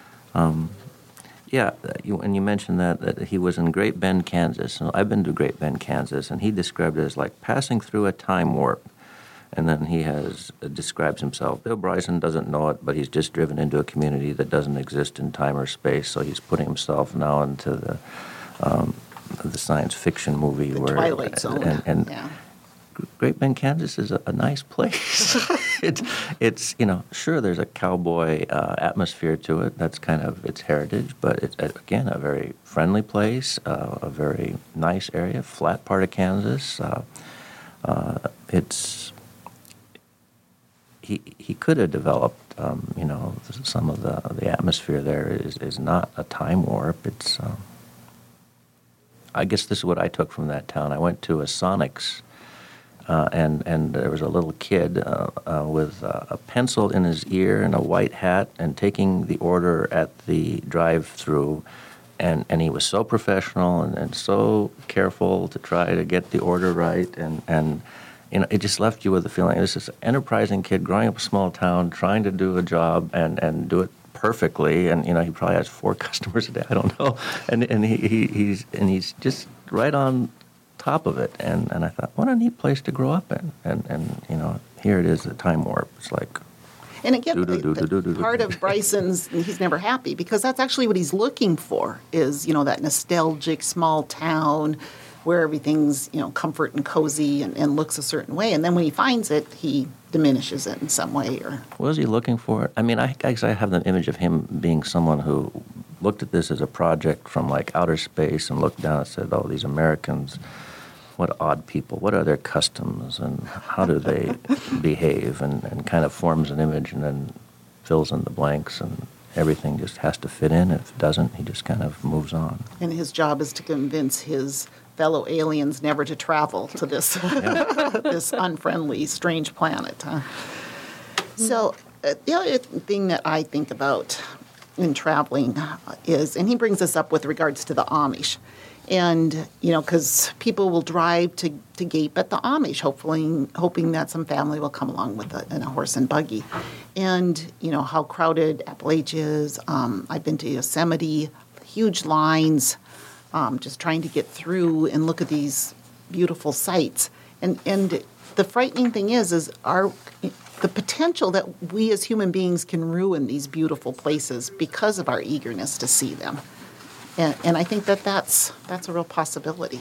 and you mentioned that he was in Great Bend, Kansas. And I've been to Great Bend, Kansas, and he described it as like passing through a time warp. And then he describes himself. Bill Bryson doesn't know it, but he's just driven into a community that doesn't exist in time or space. So he's putting himself now into the science fiction movie The Twilight Zone. And Great Bend, Kansas is a nice place. it's sure there's a cowboy atmosphere to it. That's kind of its heritage, but it's again a very friendly place, a very nice area, flat part of Kansas. He could have developed, some of the atmosphere there is not a time warp. It's I guess this is what I took from that town. I went to a Sonics. And there was a little kid with a pencil in his ear and a white hat and taking the order at the drive-through. And he was so professional and so careful to try to get the order right. And it just left you with the feeling this is an enterprising kid growing up in a small town, trying to do a job and do it perfectly. And, he probably has 4 customers a day. I don't know. And he's just right on top of it, and I thought, what a neat place to grow up in, and here it is, the time warp. It's like, and again, part of Bryson's, he's never happy because that's actually what he's looking for is that nostalgic small town where everything's comfort and cozy and looks a certain way, and then when he finds it, he diminishes it in some way. Or was he looking for it? I mean, I guess I have the image of him being someone who looked at this as a project from like outer space and looked down and said, "Oh, these Americans. What odd people, what are their customs, and how do they behave, and kind of forms an image and then fills in the blanks, and everything just has to fit in. If it doesn't, he just kind of moves on. And his job is to convince his fellow aliens never to travel to this, this unfriendly, strange planet. Huh? So the other thing that I think about in traveling is, and he brings this up with regards to the Amish. And, because people will drive to gape at the Amish, hoping that some family will come along with in a horse and buggy. And, how crowded Appalachia is. I've been to Yosemite, huge lines, just trying to get through and look at these beautiful sights. And the frightening thing is the potential that we as human beings can ruin these beautiful places because of our eagerness to see them. And I think that's a real possibility.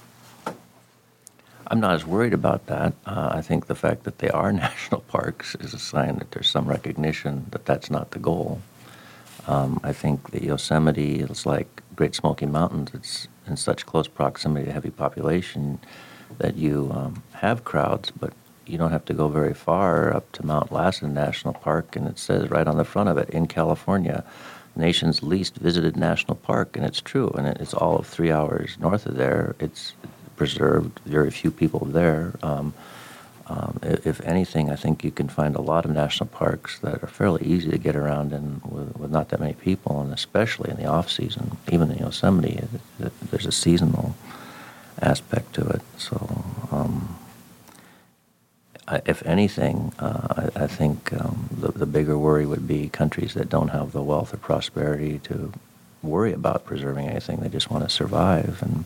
I'm not as worried about that. I think the fact that they are national parks is a sign that there's some recognition that that's not the goal. I think the Yosemite is like Great Smoky Mountains. It's in such close proximity to heavy population that you have crowds, but you don't have to go very far up to Mount Lassen National Park, and it says right on the front of it, in California, nation's least visited national park, and it's true, and it's all of 3 hours north of there. It's preserved, very few people there. If anything, I think you can find a lot of national parks that are fairly easy to get around in with not that many people, and especially in the off-season. Even in Yosemite, there's a seasonal aspect to it. So, if anything, I think the bigger worry would be countries that don't have the wealth or prosperity to worry about preserving anything. They just want to survive, and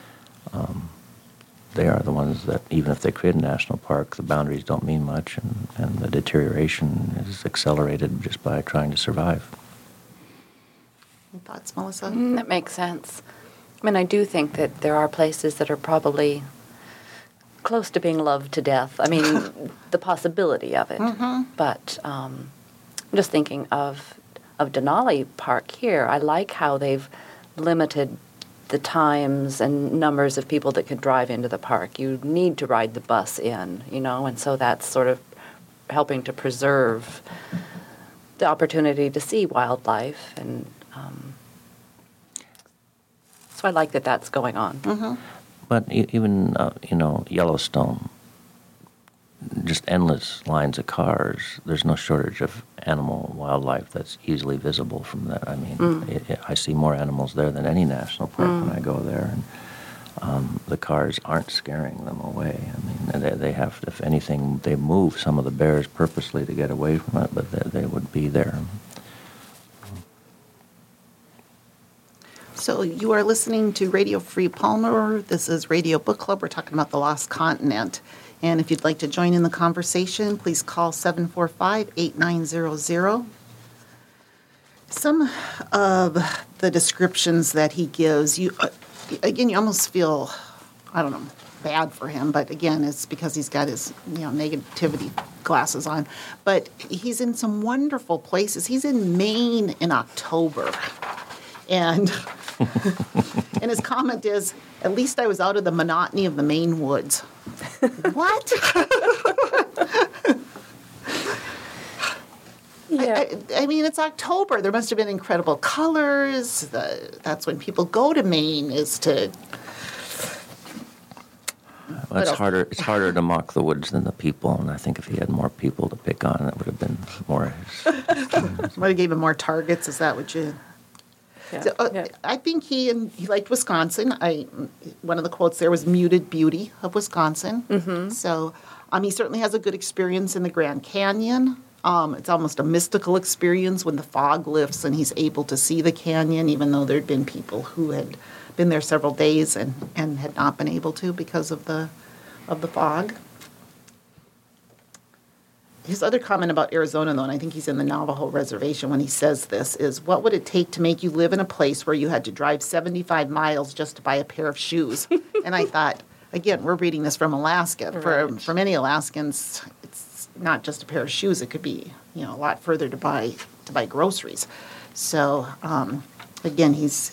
they are the ones that, even if they create a national park, the boundaries don't mean much, and the deterioration is accelerated just by trying to survive. Any thoughts, Melissa? That makes sense. I mean, I do think that there are places that are probably close to being loved to death. I mean, the possibility of it. Mm-hmm. But I'm just thinking of Denali Park here. I like how they've limited the times and numbers of people that could drive into the park. You need to ride the bus in, and so that's sort of helping to preserve the opportunity to see wildlife. And so I like that that's going on. Mm-hmm. But even, Yellowstone, just endless lines of cars. There's no shortage of wildlife that's easily visible from that. I mean, I see more animals there than any national park when I go there. And the cars aren't scaring them away. I mean, they have, if anything, they move some of the bears purposely to get away from it, but they would be there. So you are listening to Radio Free Palmer. This is Radio Book Club. We're talking about The Lost Continent. And if you'd like to join in the conversation, please call 745-8900. Some of the descriptions that he gives, you almost feel, bad for him. But again, it's because he's got his, negativity glasses on. But he's in some wonderful places. He's in Maine in October. And and his comment is, "At least I was out of the monotony of the Maine woods." What? Yeah. I mean, it's October. There must have been incredible colors. That's when people go to Maine, is to... Well, it's harder to mock the woods than the people, and I think if he had more people to pick on, it would have been more... Somebody gave him more targets. Is that what you... Yeah. So, I think he liked Wisconsin. One of the quotes there was "muted beauty of Wisconsin." Mm-hmm. So he certainly has a good experience in the Grand Canyon. It's almost a mystical experience when the fog lifts and he's able to see the canyon, even though there'd been people who had been there several days and had not been able to because of the fog. His other comment about Arizona, though, and I think he's in the Navajo Reservation when he says this, is, "What would it take to make you live in a place where you had to drive 75 miles just to buy a pair of shoes?" And I thought, again, we're reading this from Alaska. Right. For many Alaskans, it's not just a pair of shoes. It could be, a lot further to buy groceries. So, again, he's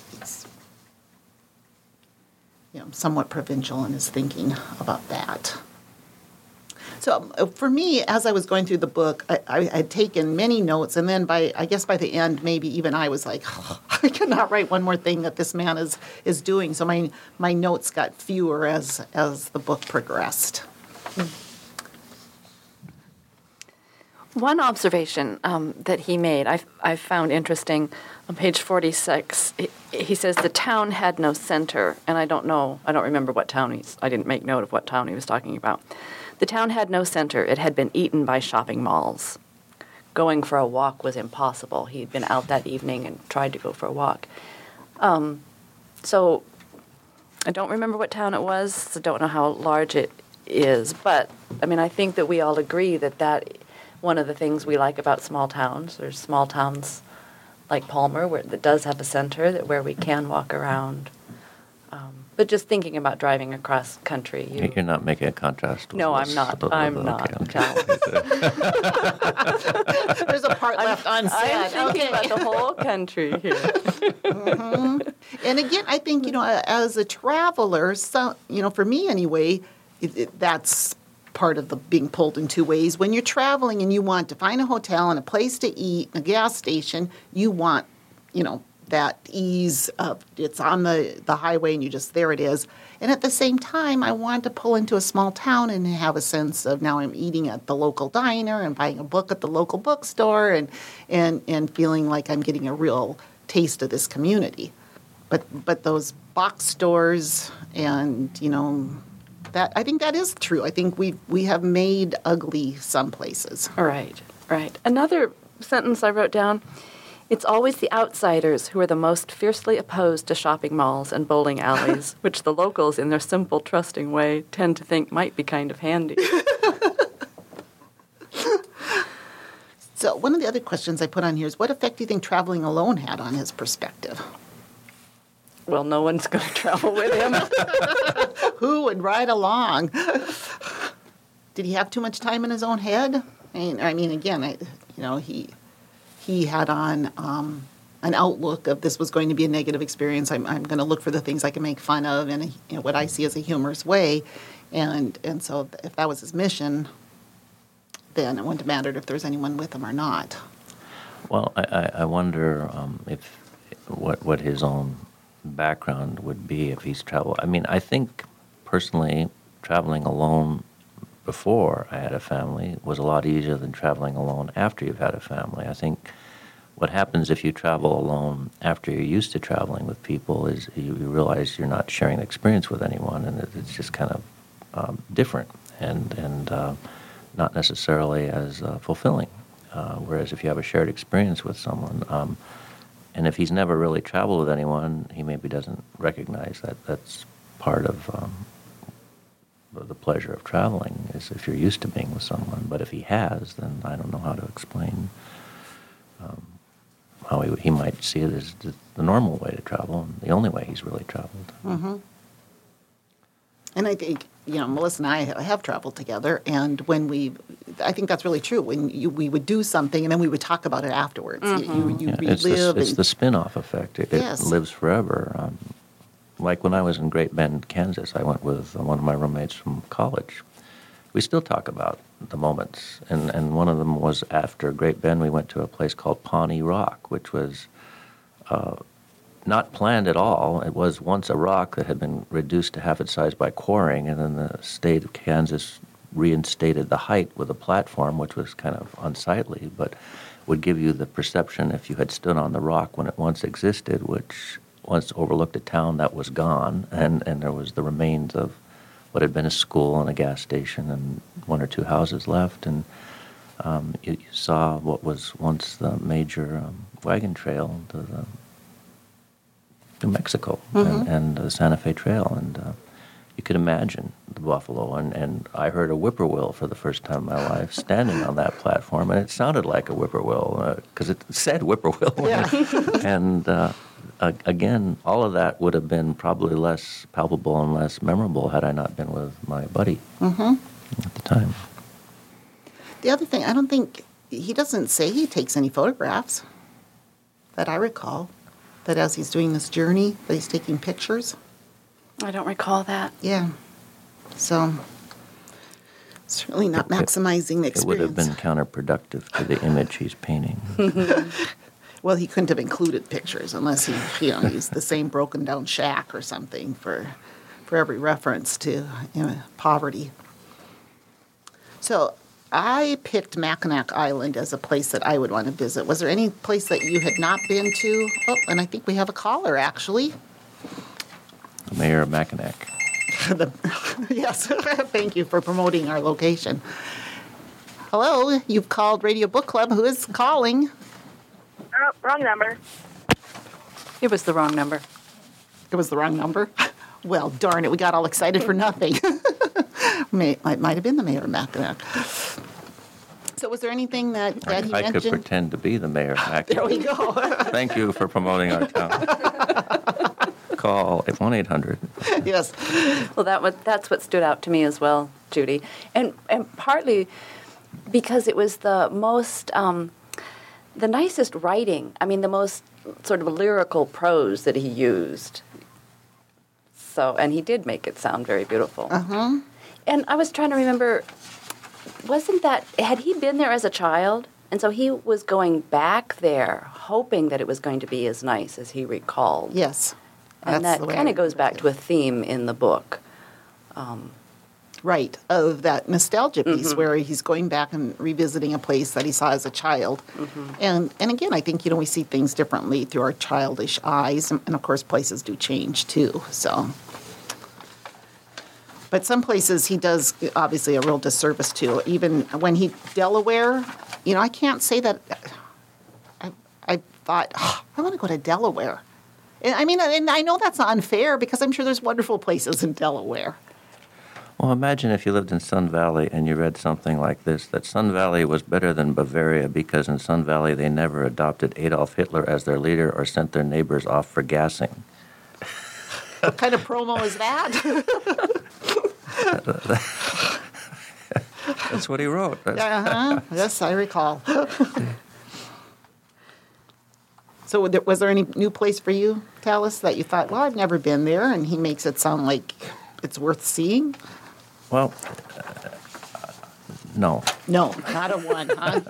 somewhat provincial in his thinking about that. So for me, as I was going through the book, I had taken many notes, and then by the end, maybe even I was like, I cannot write one more thing that this man is doing. So my notes got fewer as the book progressed. One observation that he made, I found interesting. On page 46, he says the town had no center, and I don't remember what town I didn't make note of what town he was talking about. The town had no center. It had been eaten by shopping malls. Going for a walk was impossible. He'd been out that evening and tried to go for a walk. So I don't remember what town it was, so don't know how large it is. But, I mean, I think that we all agree that one of the things we like about small towns, there's small towns like Palmer that does have a center where we can walk around. But just thinking about driving across country. You're not making a contrast. No, I'm not. I'm not. There's a part left unsaid. I'm thinking about the whole country here. Mm-hmm. And again, I think, as a traveler, for me anyway, that's part of the being pulled in two ways. When you're traveling and you want to find a hotel and a place to eat, a gas station, you want, that ease of it's on the highway and there it is. And at the same time, I want to pull into a small town and have a sense of now I'm eating at the local diner and buying a book at the local bookstore and feeling like I'm getting a real taste of this community. But those box stores and, that I think that is true. I think we have made ugly some places. Right. Another sentence I wrote down, it's always the outsiders who are the most fiercely opposed to shopping malls and bowling alleys, which the locals, in their simple, trusting way, tend to think might be kind of handy. So one of the other questions I put on here is, what effect do you think traveling alone had on his perspective? Well, no one's going to travel with him. Who would ride along? Did he have too much time in his own head? I mean, again, he had on an outlook of this was going to be a negative experience. I'm going to look for the things I can make fun of in what I see as a humorous way. And so if that was his mission, then it wouldn't have mattered if there was anyone with him or not. Well, I wonder if what his own background would be if he's traveled. I mean, I think personally traveling alone before I had a family was a lot easier than traveling alone after you've had a family. I think what happens if you travel alone after you're used to traveling with people is you realize you're not sharing the experience with anyone, and it's just kind of different and not necessarily as fulfilling. Whereas if you have a shared experience with someone, and if he's never really traveled with anyone, he maybe doesn't recognize that that's part of the pleasure of traveling, is if you're used to being with someone. But if he has, then I don't know how to explain how he might see it as the normal way to travel and the only way he's really traveled. Mm-hmm. And I think, Melissa and I have traveled together, and I think that's really true. When we would do something, and then we would talk about it afterwards. Mm-hmm. You relive. It's the spin-off effect. It lives forever. Like when I was in Great Bend, Kansas, I went with one of my roommates from college. We still talk about the moments, and one of them was after Great Bend, we went to a place called Pawnee Rock, which was not planned at all. It was once a rock that had been reduced to half its size by quarrying, and then the state of Kansas reinstated the height with a platform, which was kind of unsightly, but would give you the perception if you had stood on the rock when it once existed, which once overlooked a town that was gone, and there was the remains of what had been a school and a gas station and one or two houses left, and you saw what was once the major wagon trail to New Mexico, Mm-hmm. and the Santa Fe Trail, and you could imagine the buffalo, and I heard a whippoorwill for the first time in my life standing on that platform, and it sounded like a whippoorwill because it said whippoorwill. Yeah. And again, all of that would have been probably less palpable and less memorable had I not been with my buddy Mm-hmm. at the time. The other thing, I don't think, he doesn't say he takes any photographs that I recall, that as he's doing this journey, that he's taking pictures. I don't recall that. Yeah. So, certainly not maximizing the It would experience. have been counterproductive to the image he's painting. Well, he couldn't have included pictures unless he used the same broken down shack or something for every reference to poverty. So I picked Mackinac Island as a place that I would want to visit. Was there any place that you had not been to? Oh, and I think we have a caller, actually. The mayor of Mackinac. Yes, thank you for promoting our location. Hello, you've called Radio Book Club. Who is calling? Oh, wrong number. It was the wrong number. It was the wrong number? Well, darn it, we got all excited for nothing. Might have been the mayor of Mackinac. So was there anything that he I mentioned? could pretend to be the mayor of Mackinac. There we go. Thank you for promoting our town. Call 1-800. Yes. Well, that's what stood out to me as well, Judy, and partly because it was the most, the nicest writing. I mean, the most sort of lyrical prose that he used. So, and he did make it sound very beautiful. And I was trying to remember, had he been there as a child? And so he was going back there, hoping that it was going to be as nice as he recalled. Yes. And that kind of goes back to a theme in the book. Right, of that nostalgia piece where he's going back and revisiting a place that he saw as a child. And again, I think, we see things differently through our childish eyes. And of course, places do change too, so. But some places he does, obviously, a real disservice to. Even when Delaware, I can't say that I thought, I want to go to Delaware. And I know that's unfair because I'm sure there's wonderful places in Delaware. Well, imagine if you lived in Sun Valley and you read something like this, that Sun Valley was better than Bavaria because in Sun Valley they never adopted Adolf Hitler as their leader or sent their neighbors off for gassing. What kind of promo is that? That's what he wrote. Yes, I recall. So was there any new place for you, Tallis, that you thought, well, I've never been there, and he makes it sound like it's worth seeing? Well, no. No, not a one, huh?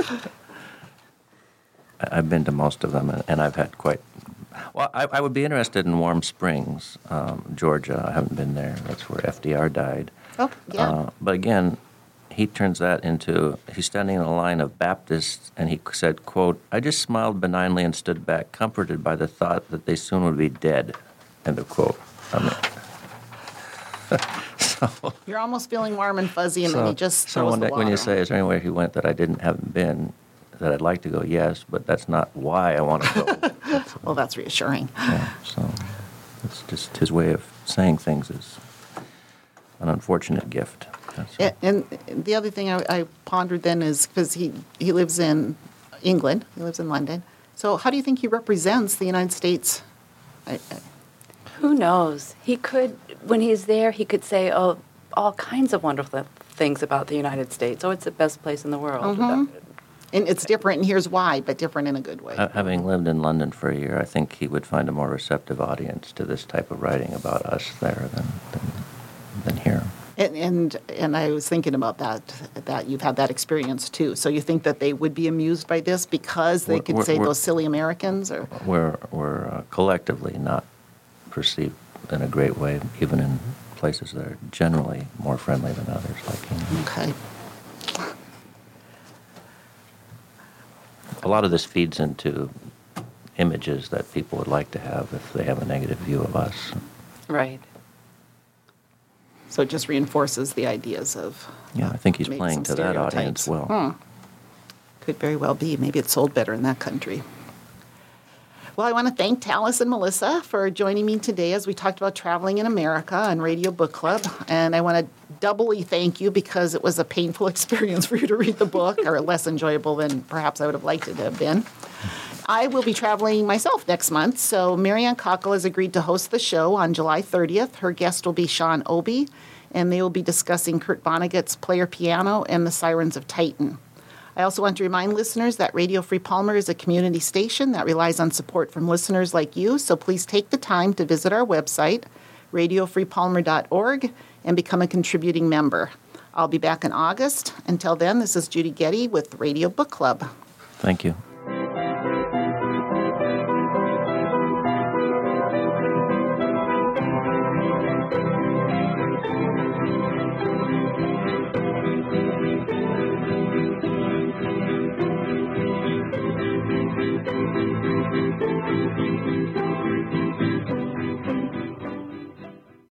I've been to most of them, and I've had quite... Well, I would be interested in Warm Springs, Georgia. I haven't been there. That's where FDR died. Oh, yeah. But again, he turns that into, he's standing in a line of Baptists, and he said, quote, "I just smiled benignly and stood back, comforted by the thought that they soon would be dead," end of quote. So, You're almost feeling warm and fuzzy, and then he just throws the water. When you say, is there anywhere he went that I haven't been, that I'd like to go, yes, but that's not why I want to go. Well, that's reassuring. Yeah, so it's just his way of saying things is an unfortunate gift. And the other thing I pondered then is, because he lives in England, he lives in London, so how do you think he represents the United States? Who knows? He could, when he's there, he could say, all kinds of wonderful things about the United States. Oh, it's the best place in the world. And it's different, and here's why, but different in a good way. Having lived in London for a year, I think he would find a more receptive audience to this type of writing about us there than here. And I was thinking about that you've had that experience too. So you think that they would be amused by this because they could say those silly Americans? Or We're collectively not perceived in a great way, even in places that are generally more friendly than others, like England. Okay. A lot of this feeds into images that people would like to have if they have a negative view of us. Right. So it just reinforces the ideas of... Yeah, I think he's maybe playing some to that stereotypes. audience well. Could very well be. Maybe it sold better in that country. Well, I want to thank Tallis and Melissa for joining me today as we talked about traveling in America on Radio Book Club. And I want to doubly thank you because it was a painful experience for you to read the book, or less enjoyable than perhaps I would have liked it to have been. I will be traveling myself next month, so Marianne Cockle has agreed to host the show on July 30th. Her guest will be Sean Obie, and they will be discussing Kurt Vonnegut's Player Piano and the Sirens of Titan. I also want to remind listeners that Radio Free Palmer is a community station that relies on support from listeners like you, so please take the time to visit our website, radiofreepalmer.org, and become a contributing member. I'll be back in August. Until then, this is Judy Getty with Radio Book Club. Thank you. Bye.